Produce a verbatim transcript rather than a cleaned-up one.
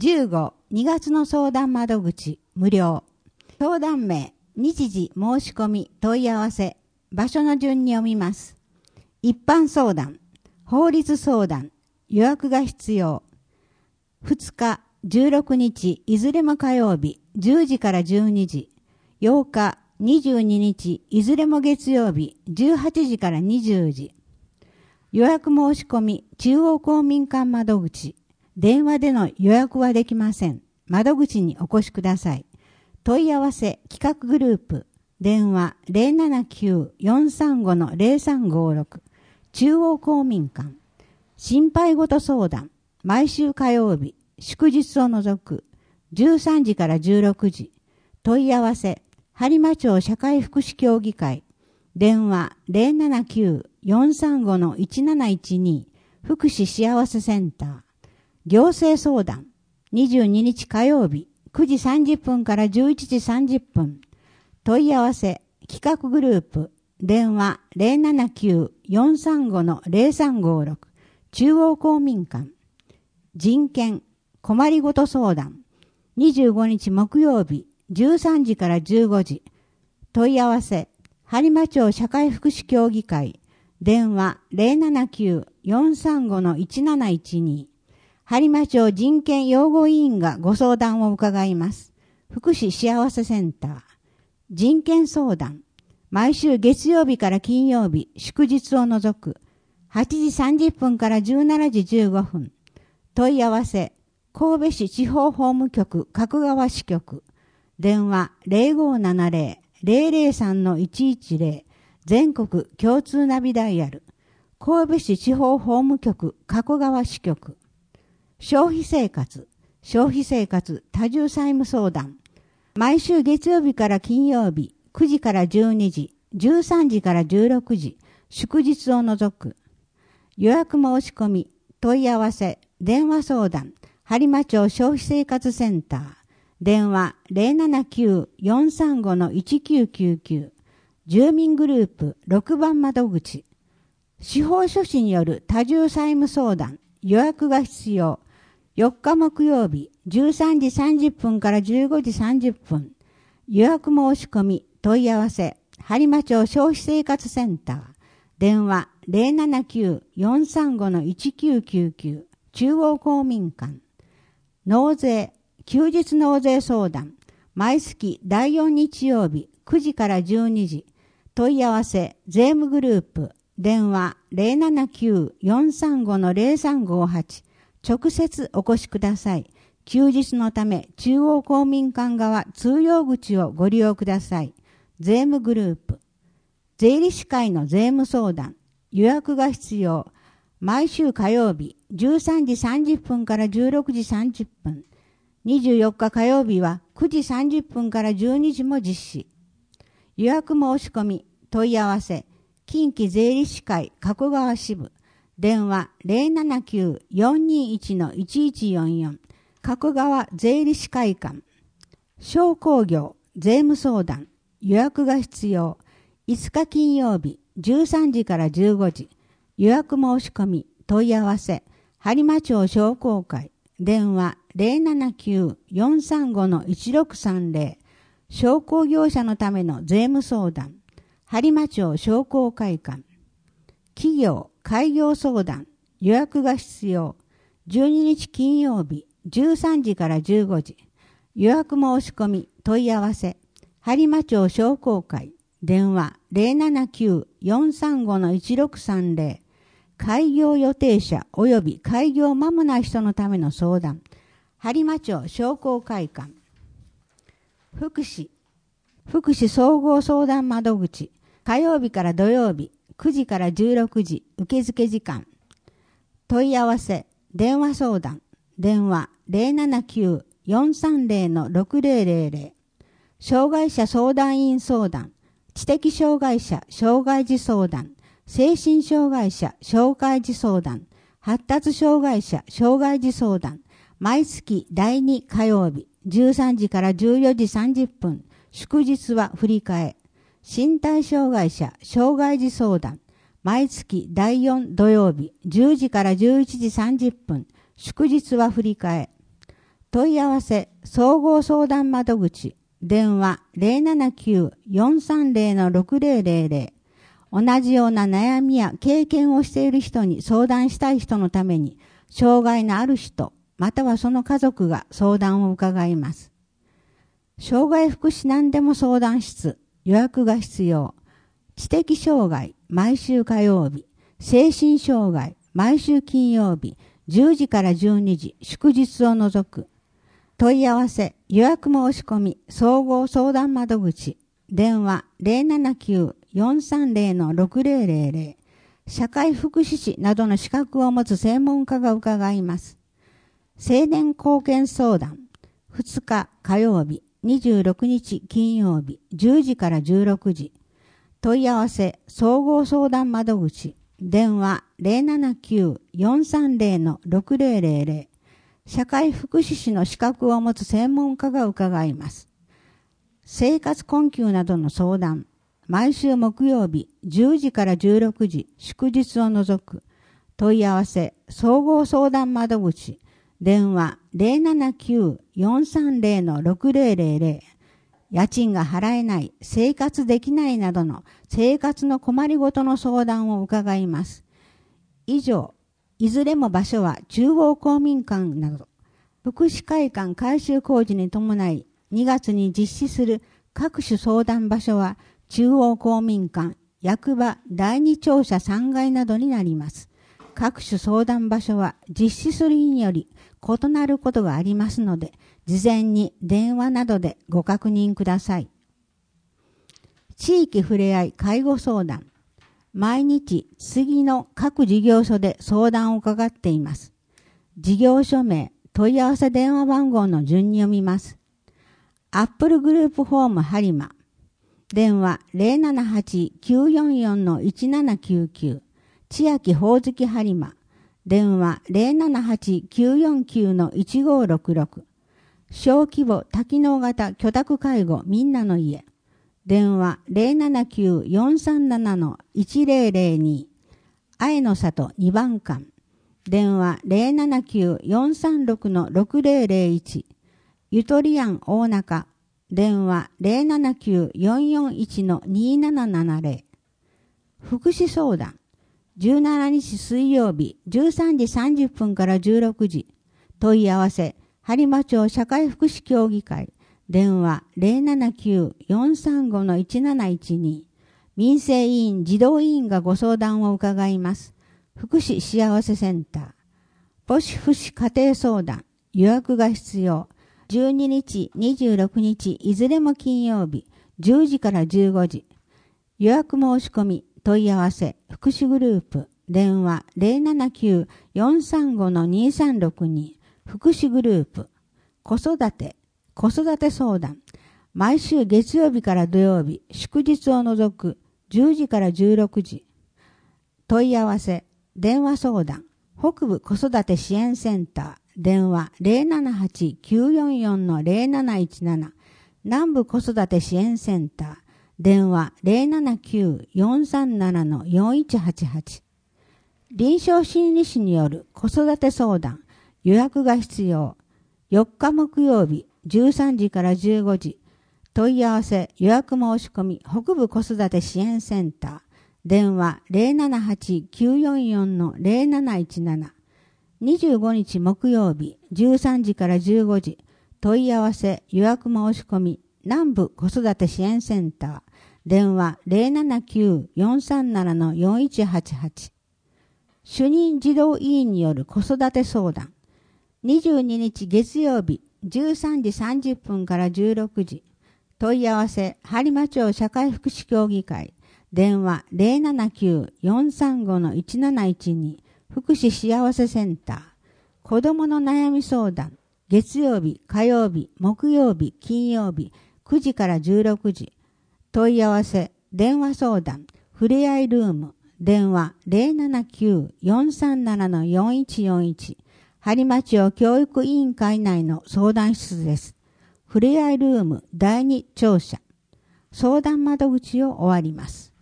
じゅうご、にがつの相談窓口、無料。相談名、日時申し込み、問い合わせ、場所の順に読みます。一般相談、法律相談、予約が必要。ふつか、じゅうろくにち、いずれも火曜日、じゅうじからじゅうにじ。ようか、にじゅうににち、いずれも月曜日、じゅうはちじからにじゅうじ。予約申し込み、中央公民館窓口。電話での予約はできません。窓口にお越しください。問い合わせ企画グループ。電話 ゼロななきゅう よんさんご ゼロさんごろく。中央公民館。心配事相談。毎週火曜日。祝日を除く。じゅうさんじからじゅうろくじ。問い合わせ。播磨町社会福祉協議会。電話 ゼロななきゅう よんさんご いちなないちに。福祉幸せセンター。行政相談。にじゅうににち火曜日、くじさんじゅっぷんからじゅういちじさんじゅっぷん。問い合わせ、企画グループ。電話 ゼロななきゅう よんさんご ゼロさんごろく。中央公民館。人権、困りごと相談。にじゅうごにち木曜日、じゅうさんじからじゅうごじ。問い合わせ、播磨町社会福祉協議会。電話 ゼロななきゅう よんさんご いちなないちに。播磨町人権擁護委員がご相談を伺います。福祉幸せセンター。人権相談。毎週月曜日から金曜日、祝日を除く。はちじさんじゅっぷんからじゅうしちじじゅうごふん。問い合わせ。神戸市地方法務局加古川支局。電話 ゼロごななゼロ ゼロゼロさん いちいちゼロ。全国共通ナビダイヤル。神戸市地方法務局加古川支局。消費生活、消費生活多重債務相談。毎週月曜日から金曜日、くじからじゅうにじ、じゅうさんじからじゅうろくじ、祝日を除く。予約申し込み、問い合わせ、電話相談、播磨町消費生活センター。電話 ゼロななきゅう よんさんご いちきゅうきゅうきゅう。住民グループろくばん窓口。司法書士による多重債務相談、予約が必要。よっか木曜日、じゅうさんじさんじゅっぷんからじゅうごじさんじゅっぷん。予約申し込み、問い合わせ、播磨町消費生活センター。電話 ゼロななきゅう よんさんご いちきゅうきゅうきゅう。中央公民館。納税、休日納税相談。毎月だいよん日曜日、くじからじゅうにじ。問い合わせ、税務グループ。電話 ゼロななきゅう よんさんご ゼロさんごはち。直接お越しください。休日のため中央公民館側通用口をご利用ください。税務グループ。税理士会の税務相談。予約が必要。毎週火曜日じゅうさんじさんじゅっぷんからじゅうろくじさんじゅっぷん。にじゅうよっか火曜日はくじさんじゅっぷんからじゅうにじも実施。予約申し込み、問い合わせ。近畿税理士会加古川支部。電話 ゼロななきゅう よんにいち いちいちよんよん。加古川税理士会館。商工業税務相談。予約が必要。いつか金曜日じゅうさんじからじゅうごじ。予約申し込み、問い合わせ。播磨町商工会。電話 ゼロななきゅう よんさんご いちろくさんゼロ。商工業者のための税務相談。播磨町商工会館。企業開業相談。予約が必要。じゅうににち金曜日じゅうさんじからじゅうごじ。予約申し込み、問い合わせ。播磨町商工会。電話 ゼロななきゅう よんさんご いちろくさんゼロ。開業予定者及び開業間もない人のための相談。播磨町商工会館。福祉。福祉総合相談窓口。火曜日から土曜日くじからじゅうろくじ受付時間。問い合わせ。電話相談。電話 ゼロななきゅう よんさんゼロ ろくゼロゼロゼロ。障害者相談員相談。知的障害者障害児相談。精神障害者障害児相談。発達障害者障害児相談。毎月だいに火曜日じゅうさんじからじゅうよじさんじゅっぷん。祝日は振り替え。身体障害者障害児相談。毎月だいよん土曜日じゅうじからじゅういちじさんじゅっぷん。祝日は振り替え。 問い合わせ総合相談窓口電話 ゼロななきゅう よんさんゼロ ろくゼロゼロゼロ。同じような悩みや経験をしている人に相談したい人のために、障害のある人、またはその家族が相談を伺います。障害福祉何でも相談室、予約が必要。知的障害、毎週火曜日。精神障害、毎週金曜日。じゅうじからじゅうにじ、祝日を除く。問い合わせ、予約申し込み、総合相談窓口。電話 ゼロななきゅう よんさんゼロ ろくゼロゼロゼロ。社会福祉士などの資格を持つ専門家が伺います。青年貢献相談。ふつか火曜日、にじゅうろくにち金曜日、じゅうじからじゅうろくじ。問い合わせ、総合相談窓口。電話 ゼロななきゅう よんさんゼロ ろくゼロゼロゼロ。社会福祉士の資格を持つ専門家が伺います。生活困窮などの相談。毎週木曜日じゅうじからじゅうろくじ、祝日を除く。問い合わせ、総合相談窓口。電話 ゼロななきゅう よんさんゼロ ろくゼロゼロゼロ。家賃が払えない、生活できないなどの生活の困りごとの相談を伺います。以上、いずれも場所は中央公民館など、福祉会館改修工事に伴いにがつに実施する各種相談場所は中央公民館、役場だいに庁舎さんがいなどになります。各種相談場所は実施する日により異なることがありますので、事前に電話などでご確認ください。地域ふれあい介護相談。毎日次の各事業所で相談を伺っています。事業所名、問い合わせ電話番号の順に読みます。アップルグループホーム播磨。電話 ゼロななはち きゅうよんよん いちななきゅうきゅう。千秋ほおずき播磨。電話 ゼロななはち きゅうよんきゅう いちごろくろく。小規模多機能型居宅介護みんなの家。電話 ゼロななきゅう よんさんなな いちゼロゼロに。愛の里にばん館。電話 ゼロななきゅう よんさんろく ろくゼロゼロいち。ゆとりあん大中。電話 ゼロななきゅう よんよんいち にななななゼロ。福祉相談。じゅうしちにち水曜日じゅうさんじさんじゅっぷんからじゅうろくじ。問い合わせ、播磨町社会福祉協議会。電話 ゼロななきゅう よんさんご いちなないちに。民生委員児童委員がご相談を伺います。福祉幸せセンター。母子福祉家庭相談。予約が必要。じゅうににち、にじゅうろくにち、いずれも金曜日、じゅうじからじゅうごじ。予約申し込み、問い合わせ、福祉グループ、電話 ゼロななきゅう よんさんご にさんろくに。福祉グループ、子育て、子育て相談。毎週月曜日から土曜日、祝日を除く、じゅうじからじゅうろくじ。問い合わせ、電話相談、北部子育て支援センター。電話 ゼロななはち きゅうよんよん ゼロなないちなな。南部子育て支援センター。電話 ゼロななきゅう よんさんなな よんいちはちはち。臨床心理士による子育て相談。予約が必要。よっか木曜日じゅうさんじからじゅうごじ。問い合わせ予約申し込み北部子育て支援センター。電話 ゼロななはち きゅうよんよん ゼロなないちなな。にじゅうごにち木曜日じゅうさんじからじゅうごじ。問い合わせ予約申し込み南部子育て支援センター。電話 ゼロななきゅう よんさんなな よんいちはちはち。主任児童委員による子育て相談。にじゅうににち月曜日じゅうさんじさんじゅっぷんからじゅうろくじ。問い合わせ播磨町社会福祉協議会。電話 ゼロななきゅう よんさんご いちなないちに。福祉幸せセンター。子どもの悩み相談。月曜日、火曜日、木曜日、金曜日、くじからじゅうろくじ。問い合わせ、電話相談、ふれあいルーム。電話 ゼロななきゅう よんさんなな よんいちよんいち。播磨町教育委員会内の相談室です。ふれあいルームだいに庁舎。相談窓口を終わります。